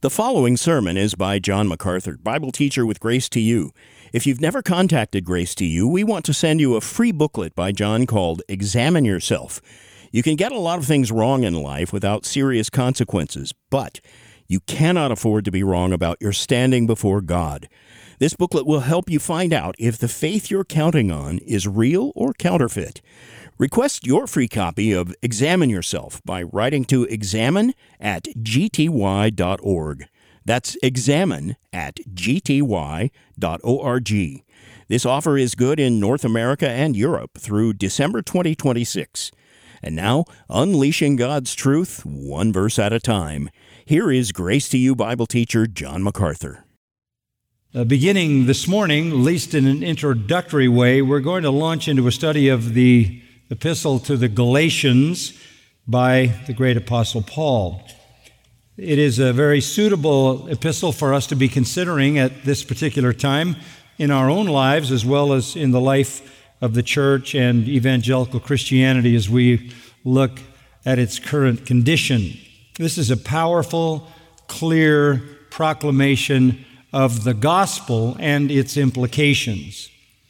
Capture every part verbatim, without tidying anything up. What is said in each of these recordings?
The following sermon is by John MacArthur, Bible teacher with Grace to You. If you've never contacted Grace to You, we want to send you a free booklet by John called Examine Yourself. You can get a lot of things wrong in life without serious consequences, but you cannot afford to be wrong about your standing before God. This booklet will help you find out if the faith you're counting on is real or counterfeit. Request your free copy of Examine Yourself by writing to examine at g t y dot org. That's examine at g t y dot org. This offer is good in North America and Europe through December twenty twenty-six. And now, unleashing God's truth, one verse at a time. Here is Grace to You Bible teacher John MacArthur. Uh, beginning this morning, at least in an introductory way, we're going to launch into a study of the Epistle to the Galatians by the great Apostle Paul. It is a very suitable epistle for us to be considering at this particular time in our own lives as well as in the life of the church and evangelical Christianity as we look at its current condition. This is a powerful, clear proclamation of the gospel and its implications.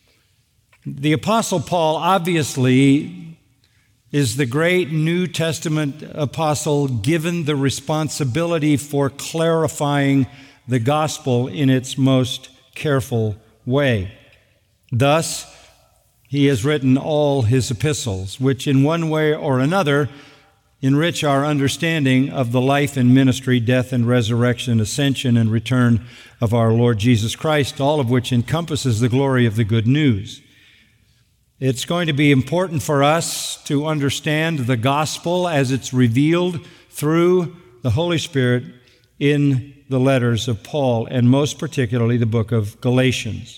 The Apostle Paul obviously is the great New Testament apostle given the responsibility for clarifying the gospel in its most careful way. Thus, he has written all his epistles, which in one way or another enrich our understanding of the life and ministry, death and resurrection, ascension and return of our Lord Jesus Christ, all of which encompasses the glory of the good news. It's going to be important for us to understand the gospel as it's revealed through the Holy Spirit in the letters of Paul, and most particularly the book of Galatians.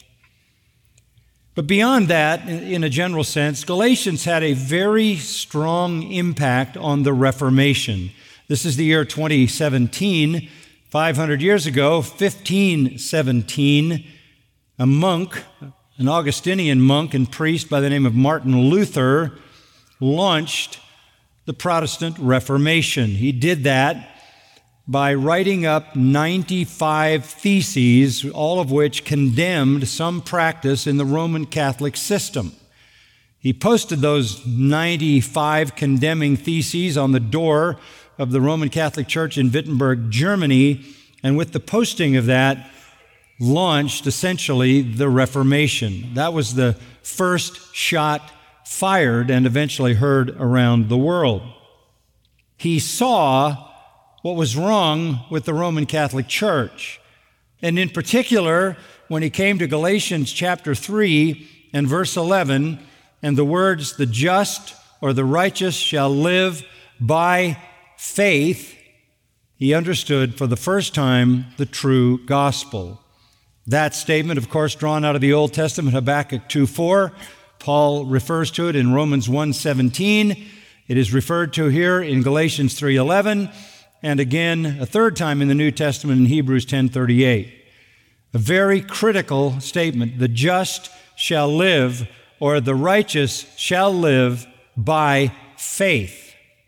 But beyond that, in a general sense, Galatians had a very strong impact on the Reformation. This is the year twenty seventeen. five hundred years ago, fifteen seventeen, a monk, an Augustinian monk and priest by the name of Martin Luther, launched the Protestant Reformation. He did that by writing up ninety-five theses, all of which condemned some practice in the Roman Catholic system. He posted those ninety-five condemning theses on the door of the Roman Catholic Church in Wittenberg, Germany, and with the posting of that, launched essentially the Reformation. That was the first shot fired and eventually heard around the world. He saw what was wrong with the Roman Catholic Church. And in particular, when he came to Galatians chapter three and verse eleven, and the words, "The just or the righteous shall live by faith," he understood for the first time the true gospel. That statement, of course, drawn out of the Old Testament, Habakkuk two four. Paul refers to it in Romans one seventeen. It is referred to here in Galatians three eleven, and again a third time in the New Testament in Hebrews ten thirty-eight. A very critical statement. The just shall live, or the righteous shall live by faith.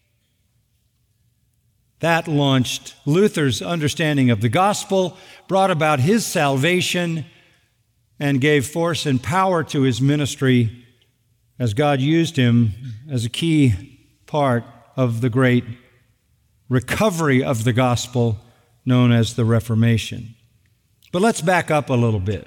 That launched Luther's understanding of the gospel, brought about his salvation, and gave force and power to his ministry as God used him as a key part of the great recovery of the gospel known as the Reformation. But let's back up a little bit.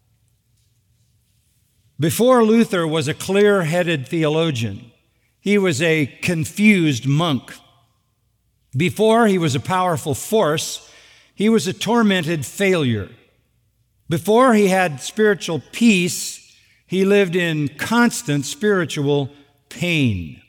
Before Luther was a clear-headed theologian, he was a confused monk. Before he was a powerful force, he was a tormented failure. Before he had spiritual peace, he lived in constant spiritual pain.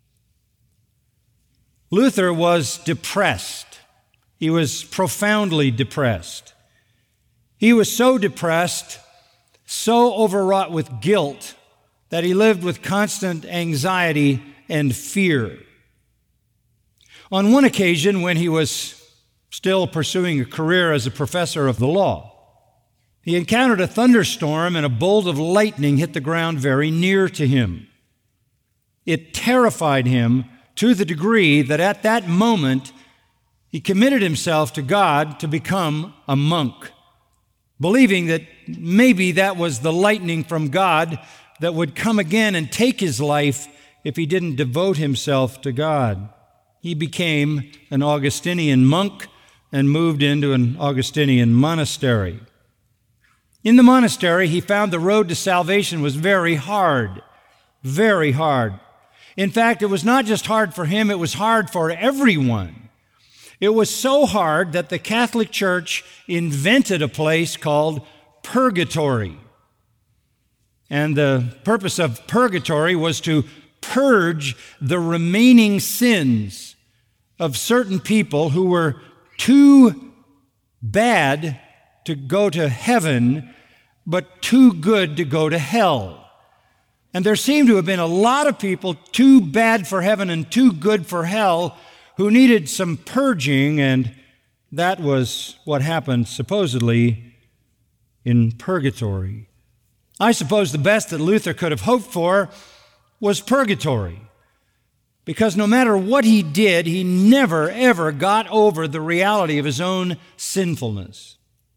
Luther was depressed. He was profoundly depressed. He was so depressed, so overwrought with guilt, that he lived with constant anxiety and fear. On one occasion, when he was still pursuing a career as a professor of the law, he encountered a thunderstorm and a bolt of lightning hit the ground very near to him. It terrified him to the degree that at that moment he committed himself to God to become a monk, believing that maybe that was the lightning from God that would come again and take his life if he didn't devote himself to God. He became an Augustinian monk and moved into an Augustinian monastery. In the monastery, he found the road to salvation was very hard, very hard. In fact, it was not just hard for him, it was hard for everyone. It was so hard that the Catholic Church invented a place called purgatory. And the purpose of purgatory was to purge the remaining sins of certain people who were too bad to go to heaven, but too good to go to hell. And there seemed to have been a lot of people too bad for heaven and too good for hell who needed some purging, and that was what happened supposedly in purgatory. I suppose the best that Luther could have hoped for was purgatory, because no matter what he did, he never, ever got over the reality of his own sinfulness.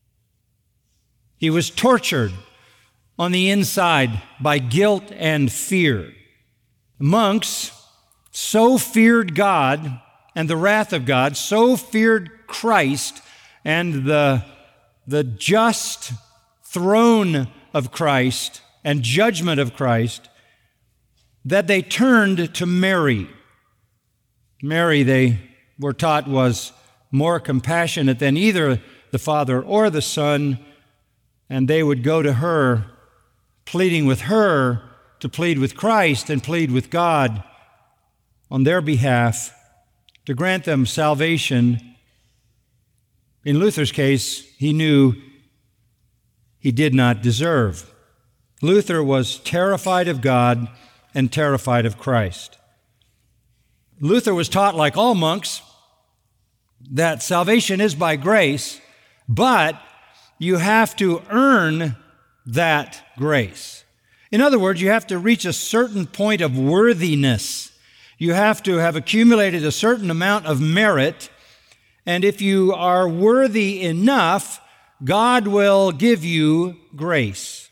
He was tortured on the inside by guilt and fear. Monks so feared God and the wrath of God, so feared Christ and the, the just throne of Christ and judgment of Christ, that they turned to Mary. Mary, they were taught, was more compassionate than either the Father or the Son, and they would go to her, pleading with her to plead with Christ and plead with God on their behalf to grant them salvation. In Luther's case, he knew he did not deserve. Luther was terrified of God and terrified of Christ. Luther was taught, like all monks, that salvation is by grace, but you have to earn that grace. In other words, you have to reach a certain point of worthiness. You have to have accumulated a certain amount of merit, and if you are worthy enough, God will give you grace.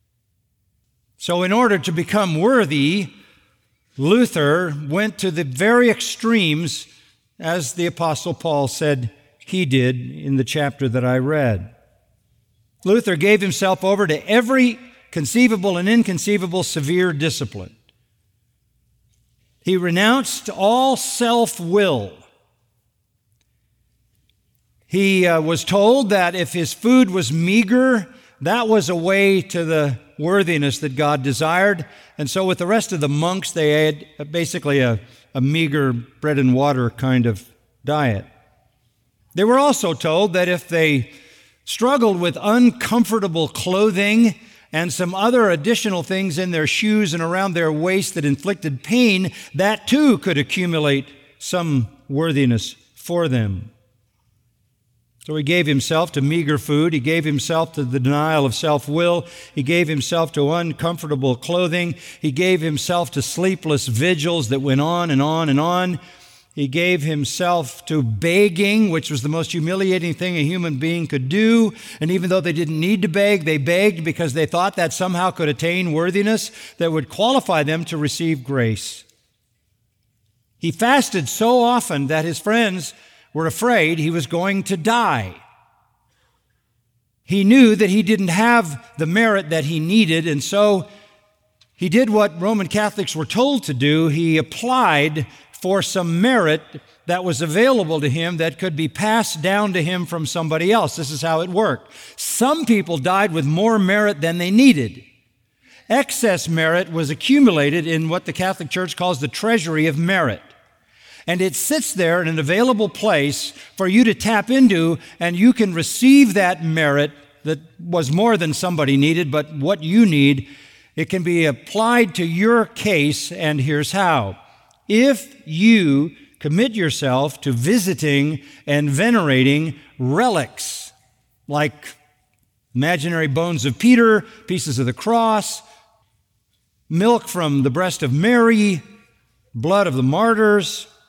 So in order to become worthy, Luther went to the very extremes, as the Apostle Paul said he did in the chapter that I read. Luther gave himself over to every conceivable and inconceivable severe discipline. He renounced all self-will. He uh, was told that if his food was meager, that was a way to the worthiness that God desired. And so with the rest of the monks, they had basically a, a meager bread and water kind of diet. They were also told that if they struggled with uncomfortable clothing and some other additional things in their shoes and around their waist that inflicted pain, that too could accumulate some worthiness for them. So he gave himself to meager food. He gave himself to the denial of self-will. He gave himself to uncomfortable clothing. He gave himself to sleepless vigils that went on and on and on. He gave himself to begging, which was the most humiliating thing a human being could do. And even though they didn't need to beg, they begged because they thought that somehow could attain worthiness that would qualify them to receive grace. He fasted so often that his friends were afraid he was going to die. He knew that he didn't have the merit that he needed, and so he did what Roman Catholics were told to do. He applied for some merit that was available to him that could be passed down to him from somebody else. This is how it worked. Some people died with more merit than they needed. Excess merit was accumulated in what the Catholic Church calls the treasury of merit. And it sits there in an available place for you to tap into, and you can receive that merit that was more than somebody needed, but what you need. It can be applied to your case, and here's how. If you commit yourself to visiting and venerating relics, like imaginary bones of Peter, pieces of the cross, milk from the breast of Mary, blood of the martyrs,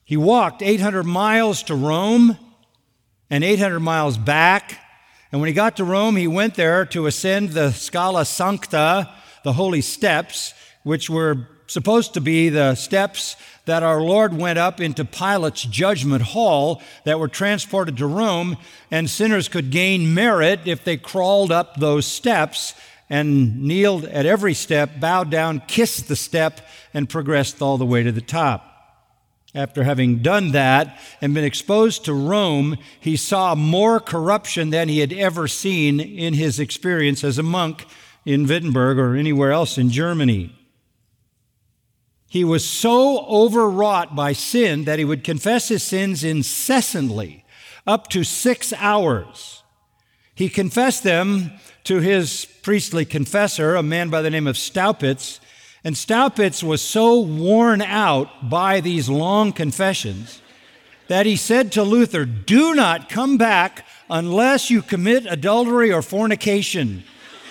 He walked eight hundred miles to Rome and eight hundred miles back. And when he got to Rome, he went there to ascend the Scala Sancta, the holy steps, which were supposed to be the steps that our Lord went up into Pilate's judgment hall that were transported to Rome, and sinners could gain merit if they crawled up those steps and kneeled at every step, bowed down, kissed the step, and progressed all the way to the top. After having done that and been exposed to Rome, he saw more corruption than he had ever seen in his experience as a monk in Wittenberg or anywhere else in Germany. He was so overwrought by sin that he would confess his sins incessantly, up to six hours. He confessed them to his priestly confessor, a man by the name of Staupitz, and Staupitz was so worn out by these long confessions that he said to Luther, "Do not come back unless you commit adultery or fornication.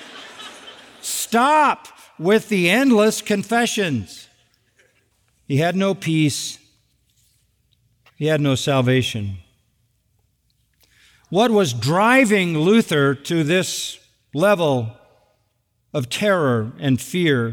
Stop with the endless confessions." He had no peace. He had no salvation. What was driving Luther to this level of terror and fear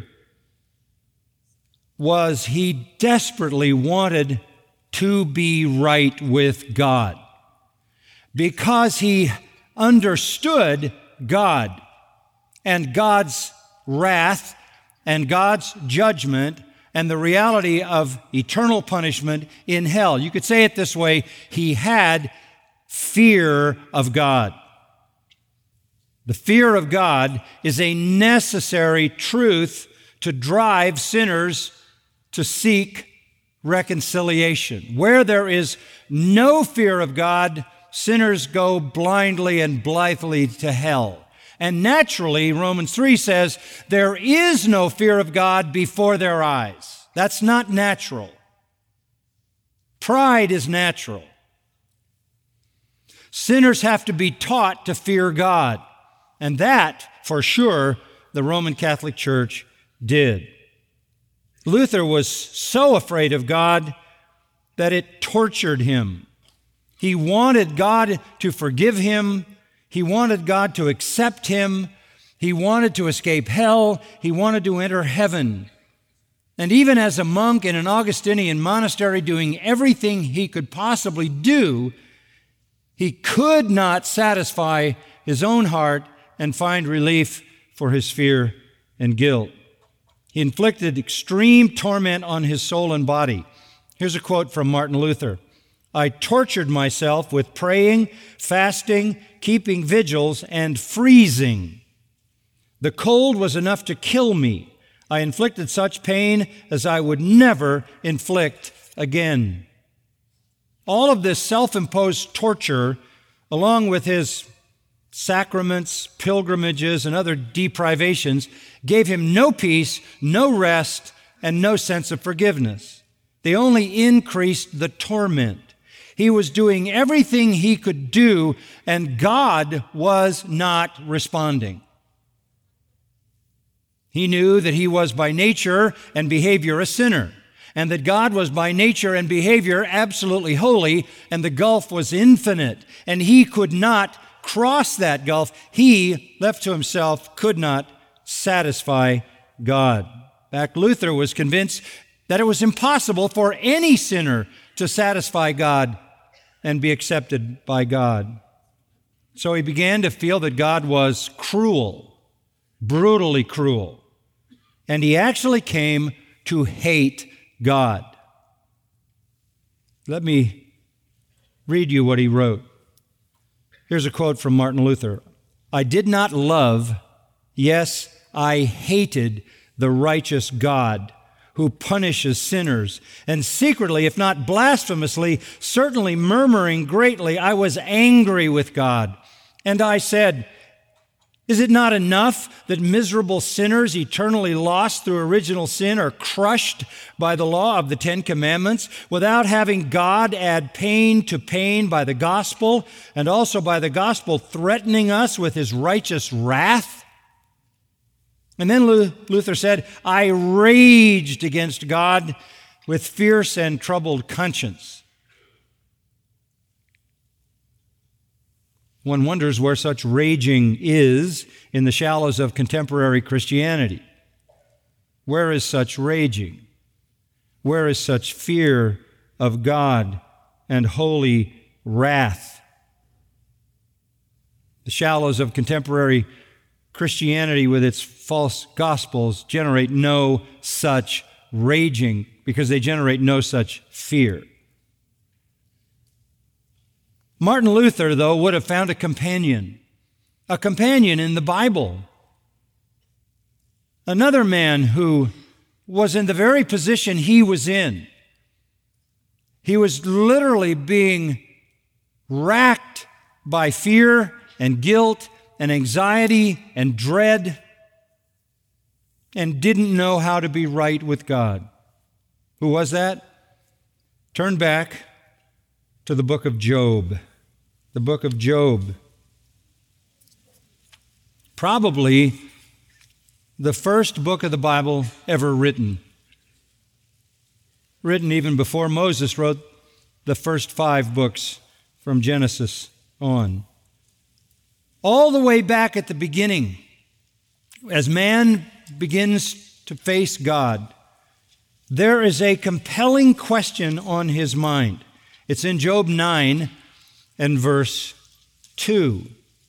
was he desperately wanted to be right with God, because he understood God and God's wrath and God's judgment and the reality of eternal punishment in hell. You could say it this way: he had fear of God. The fear of God is a necessary truth to drive sinners to seek reconciliation. Where there is no fear of God, sinners go blindly and blithely to hell. And naturally, Romans three says, there is no fear of God before their eyes. That's not natural. Pride is natural. Sinners have to be taught to fear God. And that, for sure, the Roman Catholic Church did. Luther was so afraid of God that it tortured him. He wanted God to forgive him. He wanted God to accept him. He wanted to escape hell. He wanted to enter heaven. And even as a monk in an Augustinian monastery doing everything he could possibly do, he could not satisfy his own heart and find relief for his fear and guilt. He inflicted extreme torment on his soul and body. Here's a quote from Martin Luther. "I tortured myself with praying, fasting, keeping vigils, and freezing. The cold was enough to kill me. I inflicted such pain as I would never inflict again." All of this self-imposed torture, along with his sacraments, pilgrimages, and other deprivations, gave him no peace, no rest, and no sense of forgiveness. They only increased the torment. He was doing everything he could do, and God was not responding. He knew that he was by nature and behavior a sinner, and that God was by nature and behavior absolutely holy, and the gulf was infinite, and he could not cross that gulf. He, left to himself, could not satisfy God. In fact, Luther was convinced that it was impossible for any sinner to satisfy God and be accepted by God. So he began to feel that God was cruel, brutally cruel, and he actually came to hate God. Let me read you what he wrote. Here's a quote from Martin Luther. "I did not love, yes, I hated the righteous God who punishes sinners, and secretly, if not blasphemously, certainly murmuring greatly, I was angry with God. And I said, is it not enough that miserable sinners eternally lost through original sin are crushed by the law of the Ten Commandments without having God add pain to pain by the gospel, and also by the gospel threatening us with his righteous wrath?" And then Luther said, "I raged against God with fierce and troubled conscience. One wonders where such raging is in the shallows of contemporary Christianity. Where is such raging? Where is such fear of God and holy wrath? The shallows of contemporary Christianity with its false gospels generate no such raging because they generate no such fear. Martin Luther, though, would have found a companion, a companion in the Bible. Another man who was in the very position he was in. He was literally being racked by fear and guilt and anxiety and dread and didn't know how to be right with God. Who was that? Turn back to the book of Job. The book of Job. Probably the first book of the Bible ever written. Written even before Moses wrote the first five books from Genesis on. All the way back at the beginning, as man begins to face God, there is a compelling question on his mind. It's in Job nine and verse two.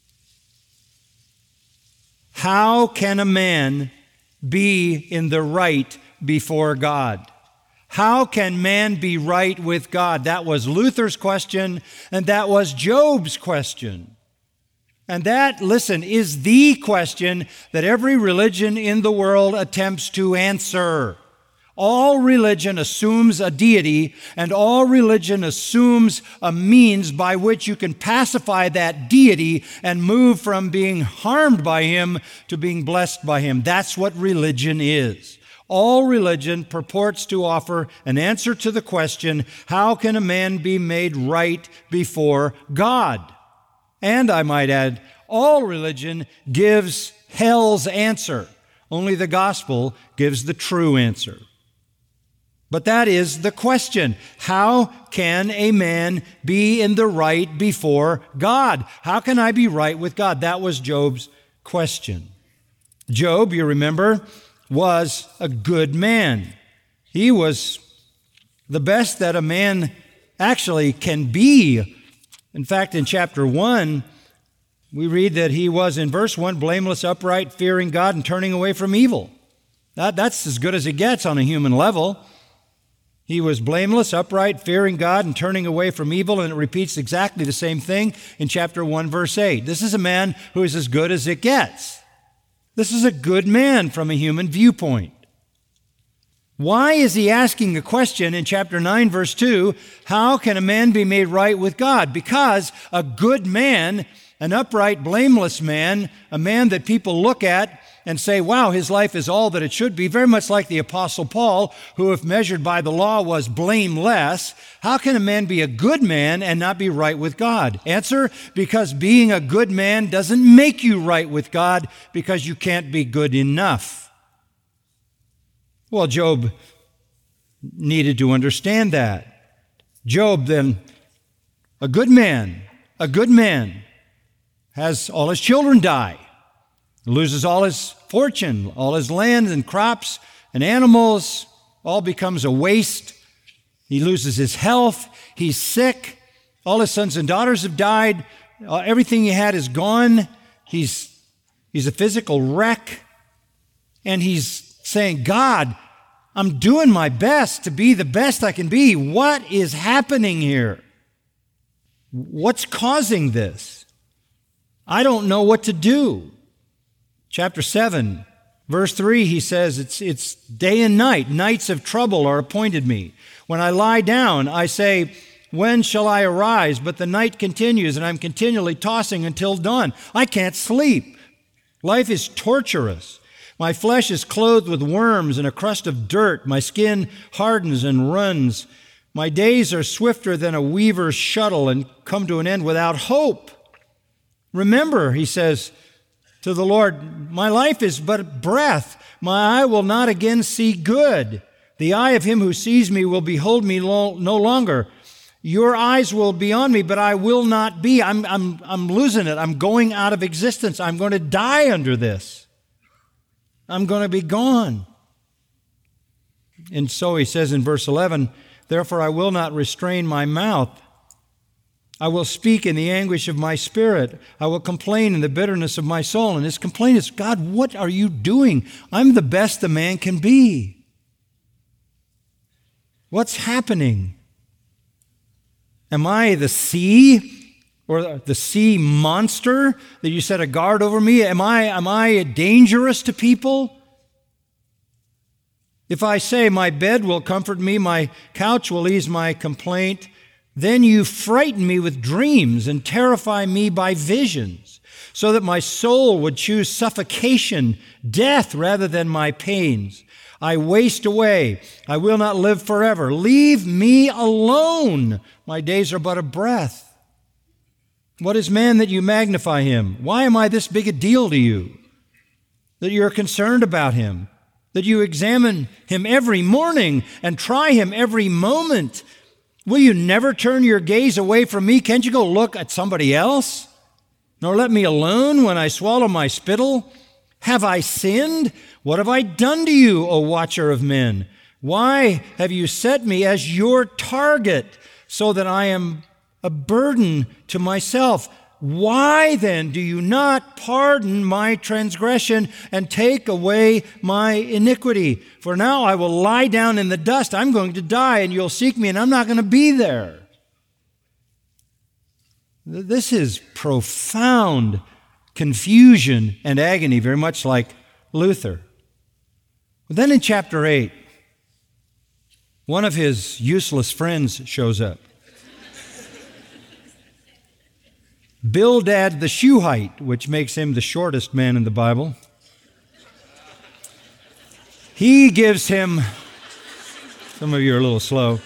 How can a man be in the right before God? How can man be right with God? That was Luther's question, and that was Job's question. And that, listen, is the question that every religion in the world attempts to answer. All religion assumes a deity, and all religion assumes a means by which you can pacify that deity and move from being harmed by him to being blessed by him. That's what religion is. All religion purports to offer an answer to the question, how can a man be made right before God? And I might add, all religion gives hell's answer. Only the gospel gives the true answer. But that is the question. How can a man be in the right before God? How can I be right with God? That was Job's question. Job, you remember, was a good man. He was the best that a man actually can be. In fact, in chapter one, we read that he was, in verse one, blameless, upright, fearing God, and turning away from evil. That, that's as good as it gets on a human level. He was blameless, upright, fearing God, and turning away from evil, and it repeats exactly the same thing in chapter one, verse eight. This is a man who is as good as it gets. This is a good man from a human viewpoint. Why is he asking a question in chapter nine, verse two, how can a man be made right with God? Because a good man, an upright, blameless man, a man that people look at and say, wow, his life is all that it should be, very much like the Apostle Paul, who, if measured by the law, was blameless. How can a man be a good man and not be right with God? Answer, because being a good man doesn't make you right with God, because you can't be good enough. Well, Job needed to understand that. Job, then, a good man, a good man, has all his children die. Loses all his fortune, all his land and crops and animals, all becomes a waste. He loses his health. He's sick. All his sons and daughters have died. Uh, everything he had is gone. He's, he's a physical wreck. And he's saying, God, I'm doing my best to be the best I can be. What is happening here? What's causing this? I don't know what to do. Chapter seven, verse three, he says, it's, it's day and night. Nights of trouble are appointed me. When I lie down, I say, when shall I arise? But the night continues, and I'm continually tossing until dawn. I can't sleep. Life is torturous. My flesh is clothed with worms and a crust of dirt. My skin hardens and runs. My days are swifter than a weaver's shuttle and come to an end without hope. Remember, he says to the Lord, my life is but breath. My eye will not again see good. The eye of him who sees me will behold me lo- no longer. Your eyes will be on me, but I will not be. I'm, I'm, I'm losing it. I'm going out of existence. I'm going to die under this. I'm going to be gone. And so he says in verse eleven, therefore I will not restrain my mouth. I will speak in the anguish of my spirit. I will complain in the bitterness of my soul. And his complaint is, God, what are you doing? I'm the best a man can be. What's happening? Am I the sea or the sea monster that you set a guard over me? Am I, am I dangerous to people? If I say my bed will comfort me, my couch will ease my complaint, then you frighten me with dreams and terrify me by visions, so that my soul would choose suffocation, death rather than my pains. I waste away. I will not live forever. Leave me alone. My days are but a breath. What is man that you magnify him? Why am I this big a deal to you, that you're concerned about him, that you examine him every morning and try him every moment? Will you never turn your gaze away from me? Can't you go look at somebody else? Nor let me alone when I swallow my spittle? Have I sinned? What have I done to you, O watcher of men? Why have you set me as your target so that I am a burden to myself? Why then do you not pardon my transgression and take away my iniquity? For now I will lie down in the dust. I'm going to die, and you'll seek me, and I'm not going to be there. This is profound confusion and agony, very much like Luther. But then in chapter eight, one of his useless friends shows up. Bildad the Shuhite, which makes him the shortest man in the Bible. He gives him, some of you are a little slow.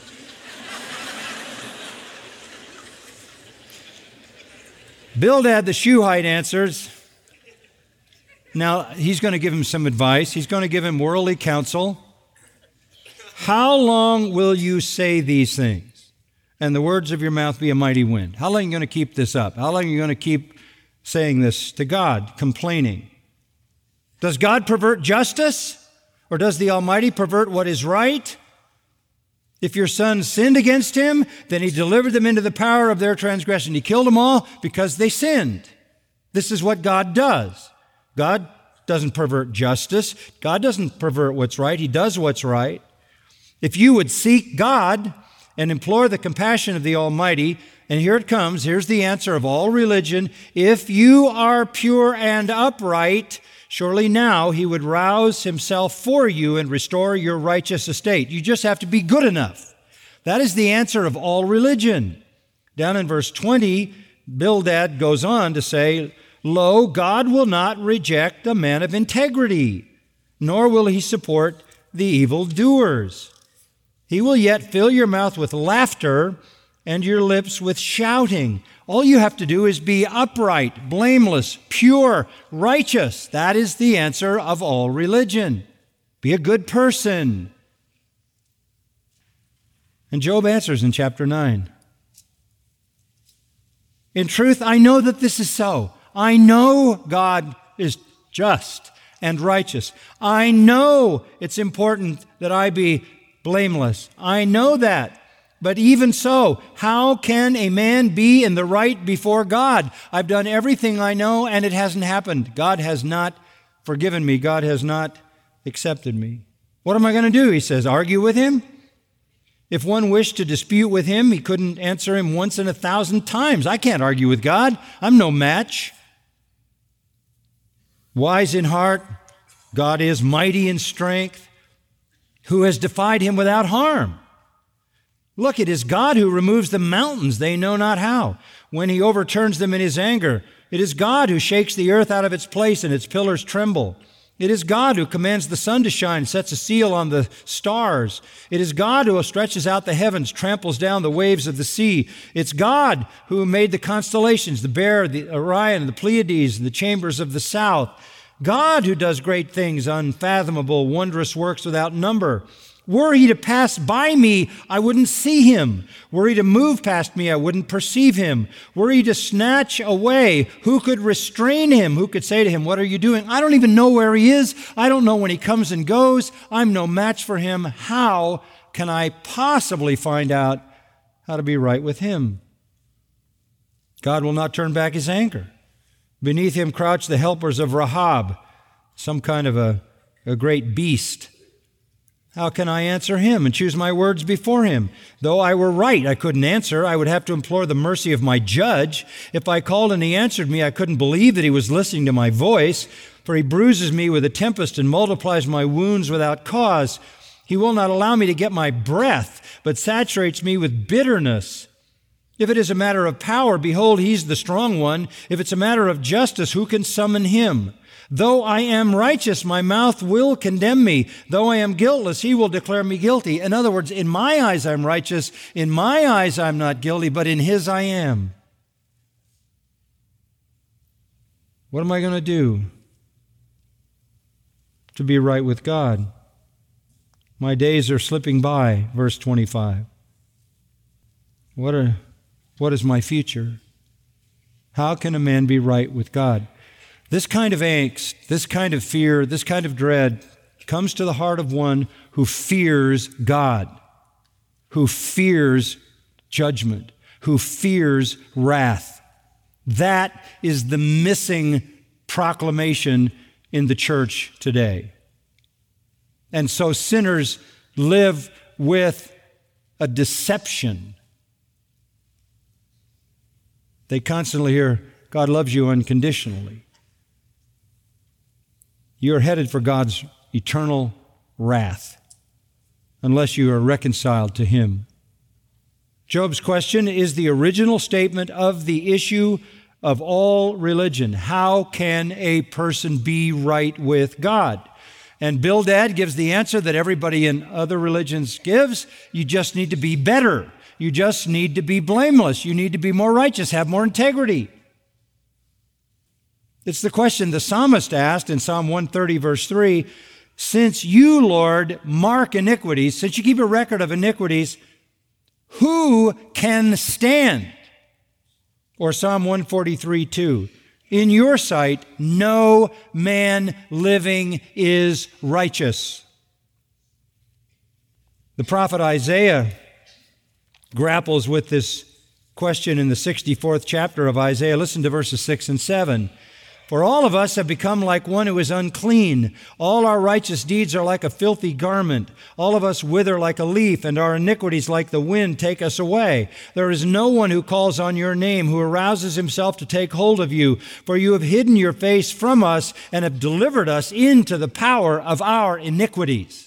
Bildad the Shuhite answers. Now, he's going to give him some advice. He's going to give him worldly counsel. How long will you say these things, and the words of your mouth be a mighty wind? How long are you going to keep this up? How long are you going to keep saying this to God, complaining? Does God pervert justice, or does the Almighty pervert what is right? If your sons sinned against him, then he delivered them into the power of their transgression. He killed them all because they sinned. This is what God does. God doesn't pervert justice. God doesn't pervert what's right. He does what's right. If you would seek God and implore the compassion of the Almighty, and here it comes, here's the answer of all religion, if you are pure and upright, surely now he would rouse himself for you and restore your righteous estate. You just have to be good enough. That is the answer of all religion. Down in verse twenty, Bildad goes on to say, lo, God will not reject a man of integrity, nor will he support the evildoers. He will yet fill your mouth with laughter and your lips with shouting. All you have to do is be upright, blameless, pure, righteous. That is the answer of all religion. Be a good person. And Job answers in chapter nine. In truth, I know that this is so. I know God is just and righteous. I know it's important that I be blameless. I know that. But even so, how can a man be in the right before God? I've done everything I know, and it hasn't happened. God has not forgiven me. God has not accepted me. What am I going to do? He says, argue with him? If one wished to dispute with him, he couldn't answer him once in a thousand times. I can't argue with God. I'm no match. Wise in heart, God is mighty in strength. Who has defied him without harm? Look, it is God who removes the mountains, they know not how. When he overturns them in his anger, it is God who shakes the earth out of its place and its pillars tremble. It is God who commands the sun to shine, sets a seal on the stars. It is God who stretches out the heavens, tramples down the waves of the sea. It's God who made the constellations, the Bear, the Orion, the Pleiades, and the chambers of the south. God who does great things, unfathomable, wondrous works without number. Were he to pass by me, I wouldn't see him. Were he to move past me, I wouldn't perceive him. Were he to snatch away, who could restrain him? Who could say to him, what are you doing? I don't even know where he is. I don't know when he comes and goes. I'm no match for him. How can I possibly find out how to be right with him? God will not turn back his anger. Beneath him crouch the helpers of Rahab, some kind of a, a great beast. How can I answer him and choose my words before him? Though I were right, I couldn't answer. I would have to implore the mercy of my judge. If I called and he answered me, I couldn't believe that he was listening to my voice. For he bruises me with a tempest and multiplies my wounds without cause. He will not allow me to get my breath, but saturates me with bitterness. If it is a matter of power, behold, he's the strong one. If it's a matter of justice, who can summon him? Though I am righteous, my mouth will condemn me. Though I am guiltless, he will declare me guilty. In other words, in my eyes I'm righteous. In my eyes I'm not guilty, but in his I am. What am I going to do to be right with God? My days are slipping by, verse twenty-five. What are, what is my future? How can a man be right with God? This kind of angst, this kind of fear, this kind of dread comes to the heart of one who fears God, who fears judgment, who fears wrath. That is the missing proclamation in the church today. And so sinners live with a deception. They constantly hear, God loves you unconditionally. You're headed for God's eternal wrath unless you are reconciled to him. Job's question is the original statement of the issue of all religion. How can a person be right with God? And Bildad gives the answer that everybody in other religions gives. You just need to be better. You just need to be blameless. You need to be more righteous, have more integrity. It's the question the psalmist asked in Psalm one thirty, verse three, since you, Lord, mark iniquities, since you keep a record of iniquities, who can stand? Or Psalm one forty-three, two, in your sight, no man living is righteous. The prophet Isaiah grapples with this question in the sixty-fourth chapter of Isaiah. Listen to verses six and seven. For all of us have become like one who is unclean. All our righteous deeds are like a filthy garment. All of us wither like a leaf, and our iniquities like the wind take us away. There is no one who calls on your name, who arouses himself to take hold of you. For you have hidden your face from us and have delivered us into the power of our iniquities.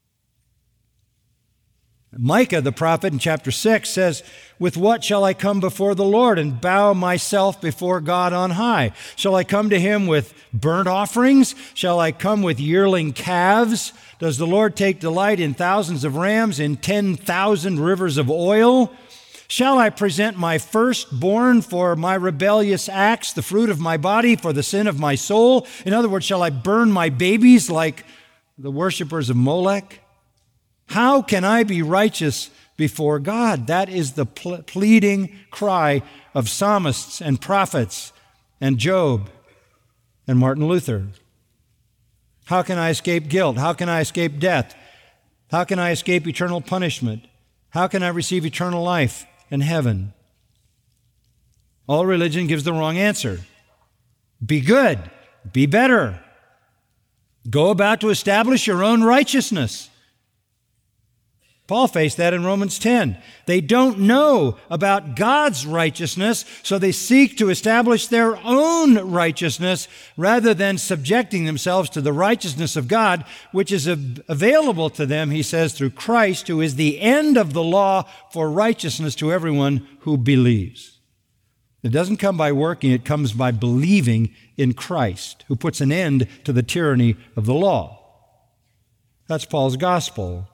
Micah, the prophet, in chapter six says, with what shall I come before the Lord and bow myself before God on high? Shall I come to him with burnt offerings? Shall I come with yearling calves? Does the Lord take delight in thousands of rams, in ten thousand rivers of oil? Shall I present my firstborn for my rebellious acts, the fruit of my body for the sin of my soul? In other words, shall I burn my babies like the worshipers of Molech? How can I be righteous before God? That is the ple- pleading cry of psalmists and prophets and Job and Martin Luther. How can I escape guilt? How can I escape death? How can I escape eternal punishment? How can I receive eternal life and heaven? All religion gives the wrong answer. Be good. Be better. Go about to establish your own righteousness. Paul faced that in Romans ten. They don't know about God's righteousness, so they seek to establish their own righteousness rather than subjecting themselves to the righteousness of God, which is available to them, he says, through Christ, who is the end of the law for righteousness to everyone who believes. It doesn't come by working, it comes by believing in Christ, who puts an end to the tyranny of the law. That's Paul's gospel.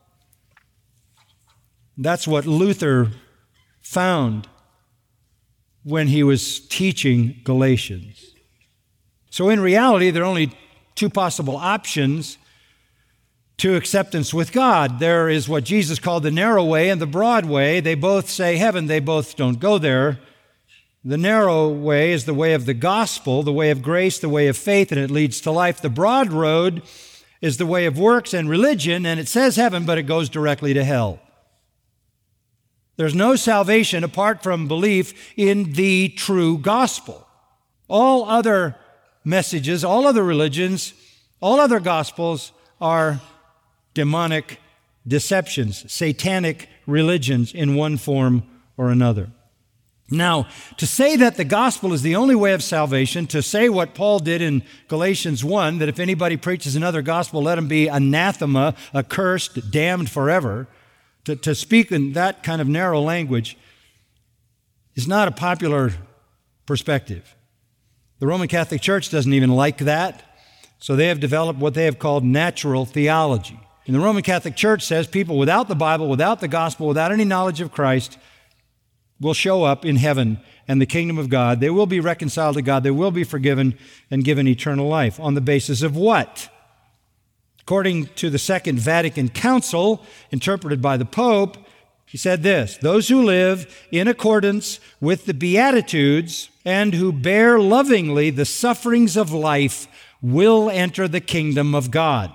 That's what Luther found when he was teaching Galatians. So in reality, there are only two possible options to acceptance with God. There is what Jesus called the narrow way and the broad way. They both say heaven. They both don't go there. The narrow way is the way of the gospel, the way of grace, the way of faith, and it leads to life. The broad road is the way of works and religion, and it says heaven, but it goes directly to hell. There's no salvation apart from belief in the true gospel. All other messages, all other religions, all other gospels are demonic deceptions, satanic religions in one form or another. Now, to say that the gospel is the only way of salvation, to say what Paul did in Galatians one, that if anybody preaches another gospel, let him be anathema, accursed, damned forever, to, to speak in that kind of narrow language is not a popular perspective. The Roman Catholic Church doesn't even like that, so they have developed what they have called natural theology. And the Roman Catholic Church says people without the Bible, without the gospel, without any knowledge of Christ will show up in heaven and the kingdom of God. They will be reconciled to God. They will be forgiven and given eternal life. On the basis of what? According to the Second Vatican Council, interpreted by the Pope, he said this: those who live in accordance with the Beatitudes and who bear lovingly the sufferings of life will enter the kingdom of God.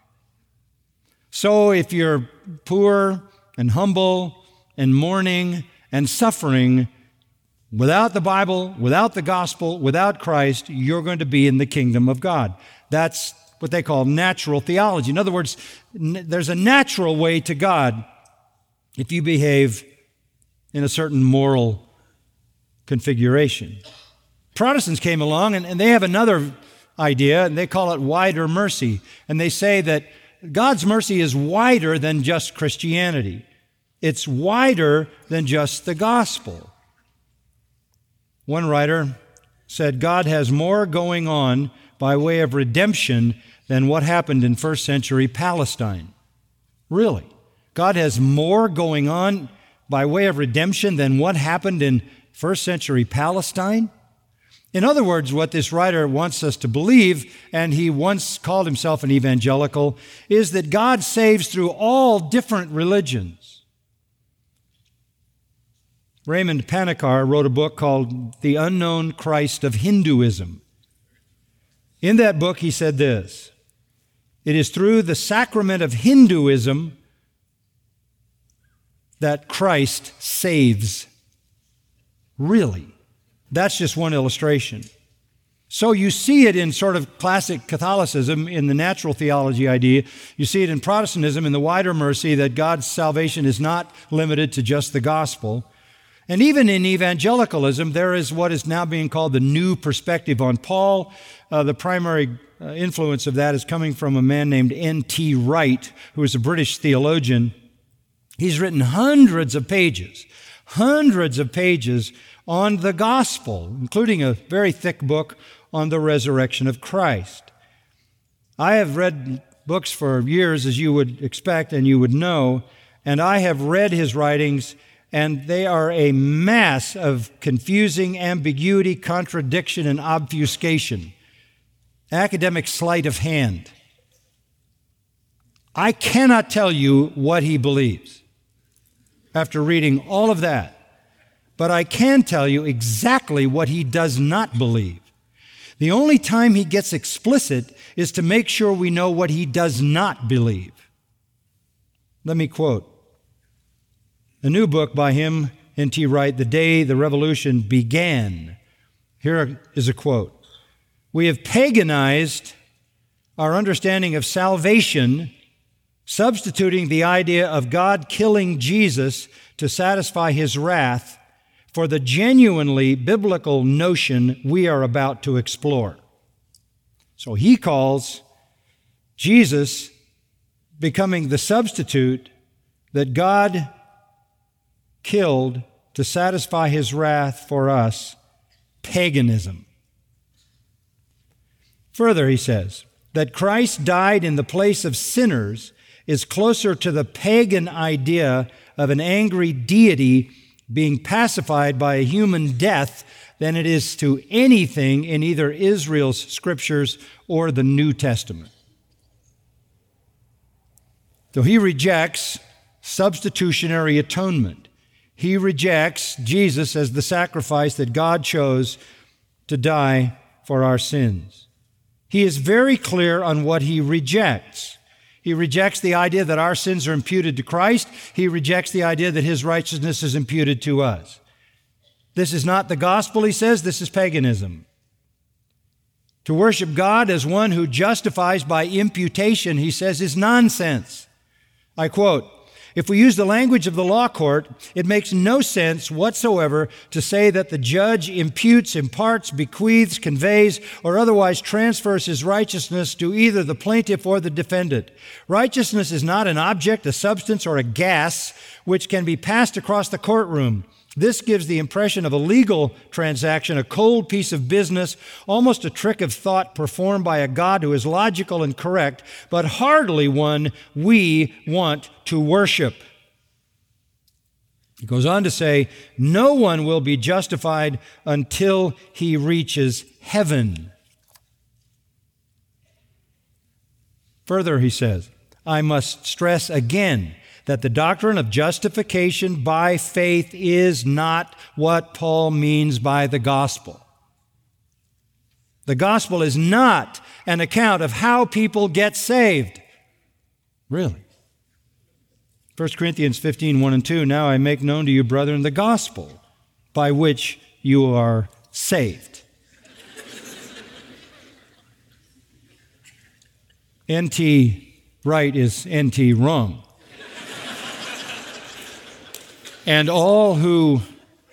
So if you're poor and humble and mourning and suffering without the Bible, without the gospel, without Christ, you're going to be in the kingdom of God. That's what they call natural theology. In other words, n- there's a natural way to God if you behave in a certain moral configuration. Protestants came along and, and they have another idea, and they call it wider mercy. And they say that God's mercy is wider than just Christianity. It's wider than just the gospel. One writer said God has more going on by way of redemption than what happened in first century Palestine. Really? God has more going on by way of redemption than what happened in first century Palestine? In other words, what this writer wants us to believe, and he once called himself an evangelical, is that God saves through all different religions. Raymond Panikar wrote a book called The Unknown Christ of Hinduism. In that book, he said this: it is through the sacrament of Hinduism that Christ saves. Really? That's just one illustration. So you see it in sort of classic Catholicism, in the natural theology idea. You see it in Protestantism, in the wider mercy, that God's salvation is not limited to just the gospel. And even in evangelicalism, there is what is now being called the new perspective on Paul. Uh, the primary uh, influence of that is coming from a man named N T Wright, who is a British theologian. He's written hundreds of pages, hundreds of pages on the gospel, including a very thick book on the resurrection of Christ. I have read books for years, as you would expect and you would know, and I have read his writings, and they are a mass of confusing ambiguity, contradiction, and obfuscation. Academic sleight of hand. I cannot tell you what he believes after reading all of that. But I can tell you exactly what he does not believe. The only time he gets explicit is to make sure we know what he does not believe. Let me quote a new book by him, N T Wright, The Day the Revolution Began. Here is a quote: "We have paganized our understanding of salvation, substituting the idea of God killing Jesus to satisfy his wrath for the genuinely biblical notion we are about to explore." So he calls Jesus becoming the substitute that God killed to satisfy his wrath for us paganism. Further, he says, that Christ died in the place of sinners is closer to the pagan idea of an angry deity being pacified by a human death than it is to anything in either Israel's scriptures or the New Testament. So he rejects substitutionary atonement. He rejects Jesus as the sacrifice that God chose to die for our sins. He is very clear on what he rejects. He rejects the idea that our sins are imputed to Christ. He rejects the idea that his righteousness is imputed to us. This is not the gospel, he says. This is paganism. To worship God as one who justifies by imputation, he says, is nonsense. I quote, "If we use the language of the law court, it makes no sense whatsoever to say that the judge imputes, imparts, bequeaths, conveys, or otherwise transfers his righteousness to either the plaintiff or the defendant. Righteousness is not an object, a substance, or a gas which can be passed across the courtroom. This gives the impression of a legal transaction, a cold piece of business, almost a trick of thought performed by a God who is logical and correct, but hardly one we want to worship." He goes on to say, "No one will be justified until he reaches heaven." Further, he says, "I must stress again that the doctrine of justification by faith is not what Paul means by the gospel. The gospel is not an account of how people get saved." Really? First Corinthians fifteen, one and two, "Now I make known to you, brethren, the gospel by which you are saved." N T right is N T wrong. "And all who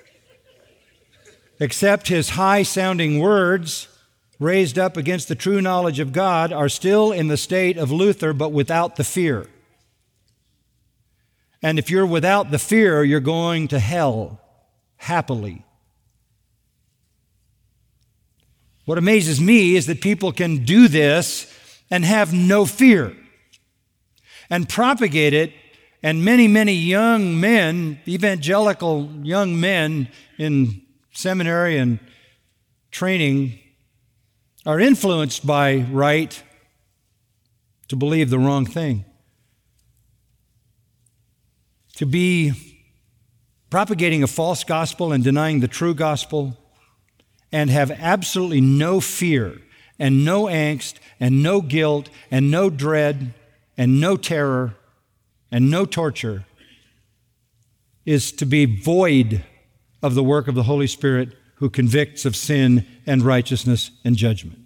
accept his high-sounding words raised up against the true knowledge of God are still in the state of Luther, but without the fear." And if you're without the fear, you're going to hell happily. What amazes me is that people can do this and have no fear and propagate it. And many, many young men, evangelical young men in seminary and training, are influenced by right to believe the wrong thing, to be propagating a false gospel and denying the true gospel, and have absolutely no fear and no angst and no guilt and no dread and no terror and no torture, is to be void of the work of the Holy Spirit who convicts of sin and righteousness and judgment.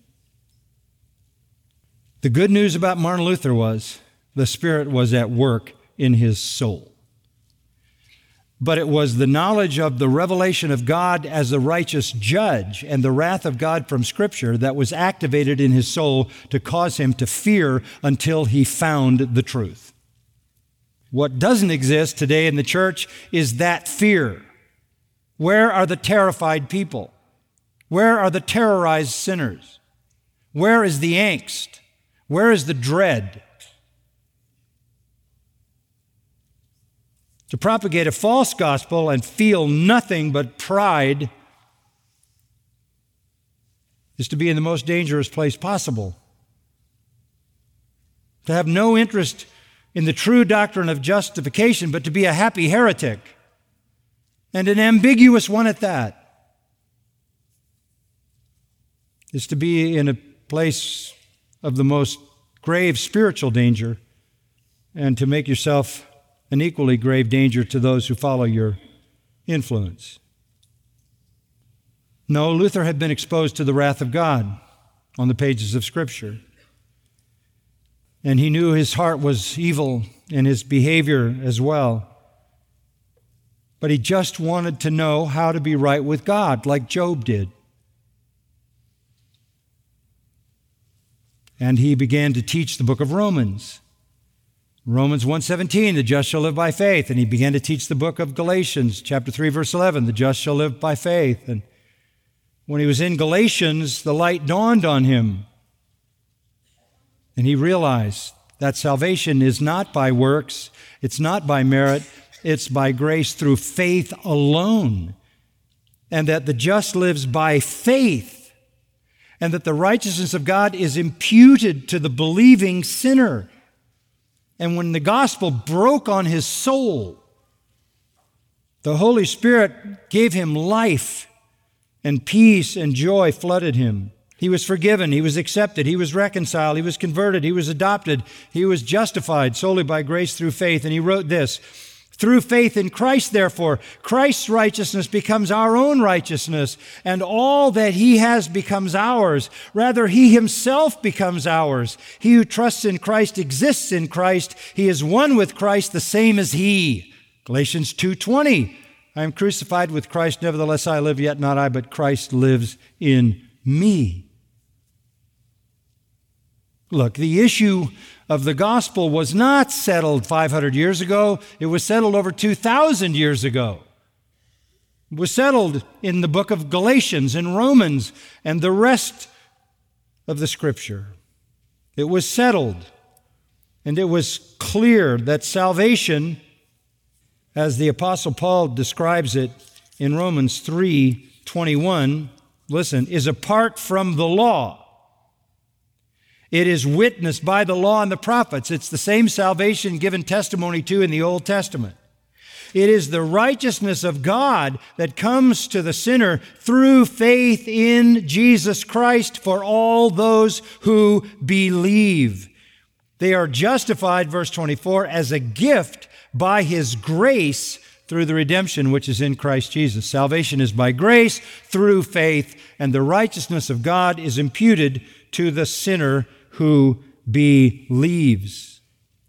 The good news about Martin Luther was the Spirit was at work in his soul. But it was the knowledge of the revelation of God as the righteous judge and the wrath of God from Scripture that was activated in his soul to cause him to fear until he found the truth. What doesn't exist today in the church is that fear. Where are the terrified people? Where are the terrorized sinners? Where is the angst? Where is the dread? To propagate a false gospel and feel nothing but pride is to be in the most dangerous place possible. To have no interest in the true doctrine of justification, but to be a happy heretic, and an ambiguous one at that, is to be in a place of the most grave spiritual danger and to make yourself an equally grave danger to those who follow your influence. No, Luther had been exposed to the wrath of God on the pages of Scripture. And he knew his heart was evil and his behavior as well. But he just wanted to know how to be right with God, like Job did. And he began to teach the book of Romans. Romans one seventeen, the just shall live by faith. And he began to teach the book of Galatians, chapter three, verse eleven, the just shall live by faith. And when he was in Galatians, the light dawned on him. And he realized that salvation is not by works, it's not by merit, it's by grace through faith alone. And that the just lives by faith. And that the righteousness of God is imputed to the believing sinner. And when the gospel broke on his soul, the Holy Spirit gave him life, and peace and joy flooded him. He was forgiven, he was accepted, he was reconciled, he was converted, he was adopted, he was justified solely by grace through faith. And he wrote this, "Through faith in Christ, therefore, Christ's righteousness becomes our own righteousness, and all that he has becomes ours. Rather, he himself becomes ours. He who trusts in Christ exists in Christ. He is one with Christ, the same as he." Galatians two twenty, "I am crucified with Christ, nevertheless I live, yet not I, but Christ lives in me." Look, the issue of the gospel was not settled five hundred years ago. It was settled over two thousand years ago. It was settled in the book of Galatians and Romans and the rest of the Scripture. It was settled, and it was clear that salvation, as the Apostle Paul describes it in Romans three twenty-one, listen, is apart from the law. It is witnessed by the law and the prophets. It's the same salvation given testimony to in the Old Testament. It is the righteousness of God that comes to the sinner through faith in Jesus Christ for all those who believe. They are justified, verse twenty-four, as a gift by His grace through the redemption which is in Christ Jesus. Salvation is by grace through faith, and the righteousness of God is imputed to the sinner who believes.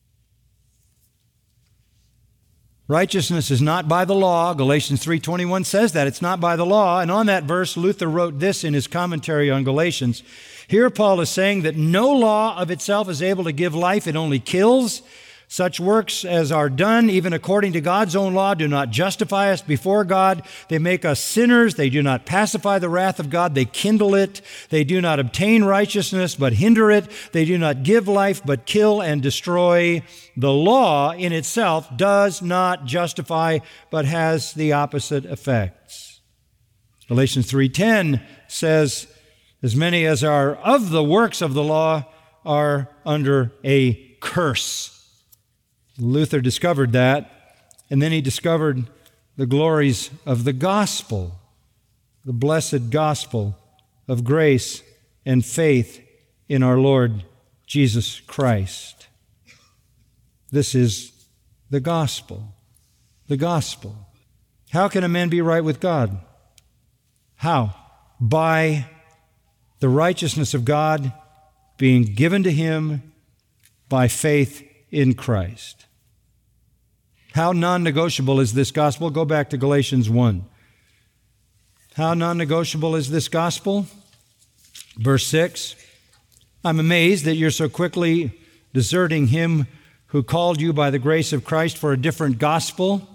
Righteousness is not by the law. Galatians three twenty-one says that. It's not by the law. And on that verse, Luther wrote this in his commentary on Galatians. Here Paul is saying that no law of itself is able to give life. It only kills. Such works as are done, even according to God's own law, do not justify us before God. They make us sinners. They do not pacify the wrath of God. They kindle it. They do not obtain righteousness, but hinder it. They do not give life, but kill and destroy. The law in itself does not justify, but has the opposite effects. Galatians three ten says, as many as are of the works of the law are under a curse. Luther discovered that, and then he discovered the glories of the gospel, the blessed gospel of grace and faith in our Lord Jesus Christ. This is the gospel, the gospel. How can a man be right with God? How? By the righteousness of God being given to him by faith in Christ. How non-negotiable is this gospel? Go back to Galatians one. How non-negotiable is this gospel? Verse six, I'm amazed that you're so quickly deserting him who called you by the grace of Christ for a different gospel,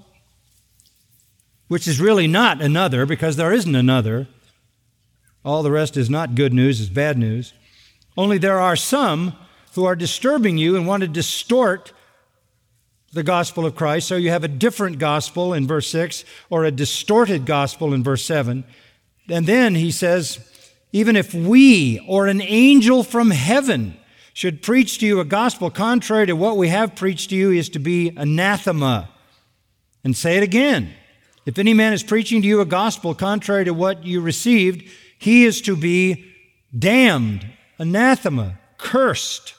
which is really not another, because there isn't another. All the rest is not good news, it's bad news. Only there are some who are disturbing you and want to distort the gospel of Christ. So you have a different gospel in verse six or a distorted gospel in verse seven. And then he says, even if we or an angel from heaven should preach to you a gospel contrary to what we have preached to you, is to be anathema. And say it again. If any man is preaching to you a gospel contrary to what you received, he is to be damned, anathema, cursed.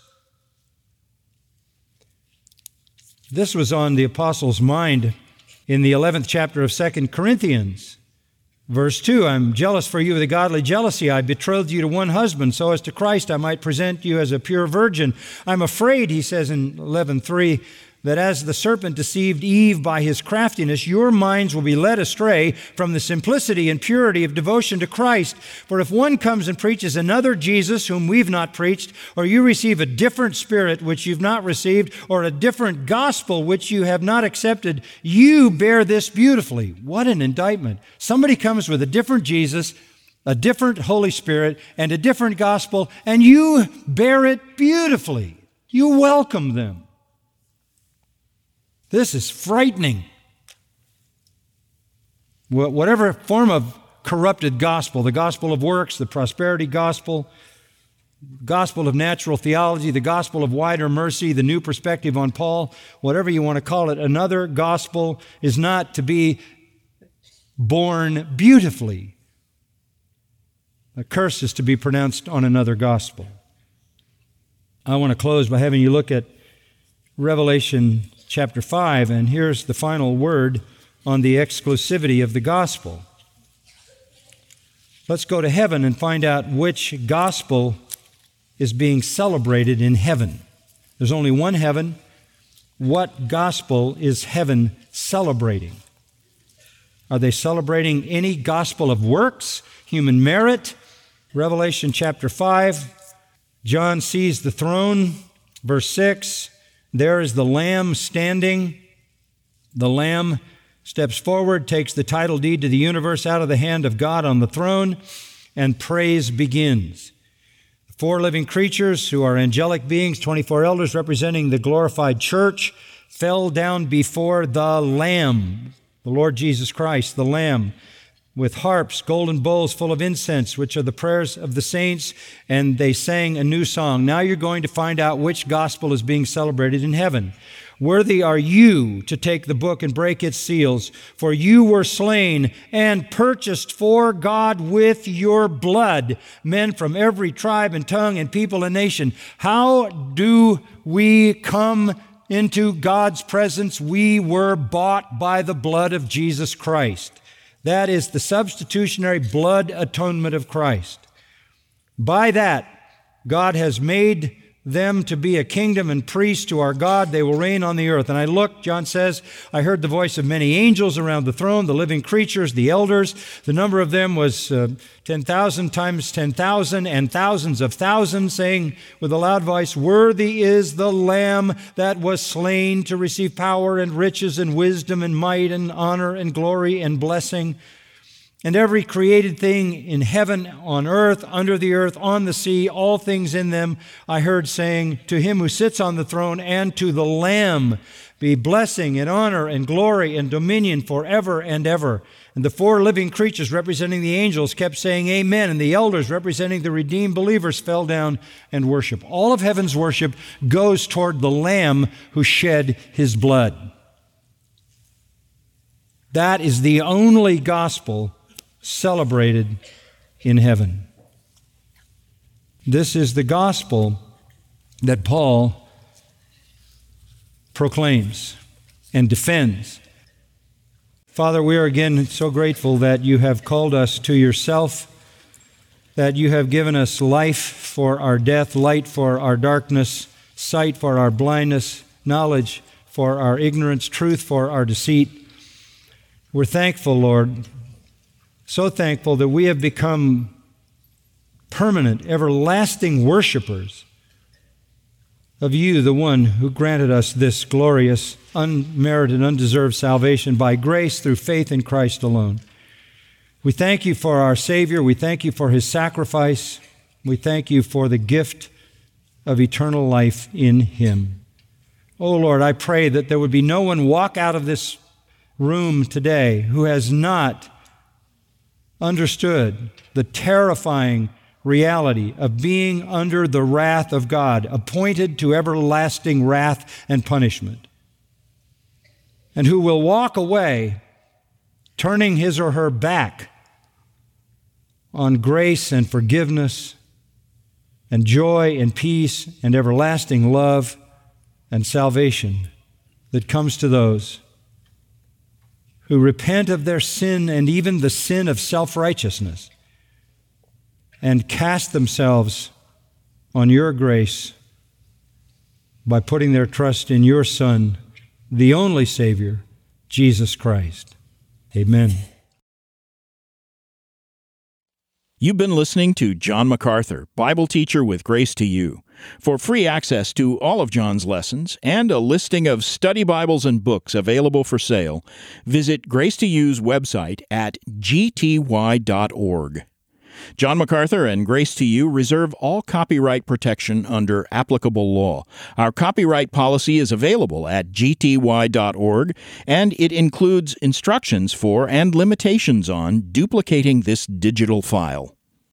This was on the apostle's mind in the eleventh chapter of Second Corinthians. Verse two, I'm jealous for you with a godly jealousy. I betrothed you to one husband, so as to Christ I might present you as a pure virgin. I'm afraid, he says in eleven three, that as the serpent deceived Eve by his craftiness, your minds will be led astray from the simplicity and purity of devotion to Christ. For if one comes and preaches another Jesus whom we've not preached, or you receive a different spirit which you've not received, or a different gospel which you have not accepted, you bear this beautifully. What an indictment. Somebody comes with a different Jesus, a different Holy Spirit, and a different gospel, and you bear it beautifully. You welcome them. This is frightening. Whatever form of corrupted gospel, the gospel of works, the prosperity gospel, gospel of natural theology, the gospel of wider mercy, the new perspective on Paul, whatever you want to call it, another gospel is not to be born beautifully. A curse is to be pronounced on another gospel. I want to close by having you look at Revelation chapter five, and here's the final word on the exclusivity of the gospel. Let's go to heaven and find out which gospel is being celebrated in heaven. There's only one heaven. What gospel is heaven celebrating? Are they celebrating any gospel of works, human merit? Revelation chapter five, John sees the throne, verse six, there is the Lamb standing. The Lamb steps forward, takes the title deed to the universe out of the hand of God on the throne, and praise begins. The four living creatures, who are angelic beings, twenty-four elders representing the glorified church, fell down before the Lamb, the Lord Jesus Christ, the Lamb, with harps, golden bowls full of incense, which are the prayers of the saints, and they sang a new song. Now you're going to find out which gospel is being celebrated in heaven. Worthy are you to take the book and break its seals, for you were slain and purchased for God with your blood men from every tribe and tongue and people and nation. How do we come into God's presence? We were bought by the blood of Jesus Christ. That is the substitutionary blood atonement of Christ. By that, God has made them to be a kingdom and priests to our God. They will reign on the earth. And I looked, John says, I heard the voice of many angels around the throne, the living creatures, the elders. The number of them was uh, ten thousand times ten thousand and thousands of thousands, saying with a loud voice, worthy is the Lamb that was slain to receive power and riches and wisdom and might and honor and glory and blessing. And every created thing in heaven, on earth, under the earth, on the sea, all things in them, I heard saying, to him who sits on the throne and to the Lamb be blessing and honor and glory and dominion forever and ever. And the four living creatures representing the angels kept saying amen, and the elders representing the redeemed believers fell down and worship. All of heaven's worship goes toward the Lamb who shed his blood. That is the only gospel celebrated in heaven. This is the gospel that Paul proclaims and defends. Father, we are again so grateful that you have called us to yourself, that you have given us life for our death, light for our darkness, sight for our blindness, knowledge for our ignorance, truth for our deceit. We're thankful, Lord, so thankful that we have become permanent, everlasting worshipers of you, the one who granted us this glorious, unmerited, undeserved salvation by grace through faith in Christ alone. We thank you for our Savior. We thank you for his sacrifice. We thank you for the gift of eternal life in him. Oh Lord, I pray that there would be no one walk out of this room today who has not understood the terrifying reality of being under the wrath of God, appointed to everlasting wrath and punishment, and who will walk away turning his or her back on grace and forgiveness and joy and peace and everlasting love and salvation that comes to those who repent of their sin and even the sin of self-righteousness and cast themselves on your grace by putting their trust in your Son, the only Savior, Jesus Christ. Amen. You've been listening to John MacArthur, Bible teacher with Grace to You. For free access to all of John's lessons and a listing of study Bibles and books available for sale, visit Grace to You's website at g t y dot org. John MacArthur and Grace to You reserve all copyright protection under applicable law. Our copyright policy is available at g t y dot org, and it includes instructions for and limitations on duplicating this digital file.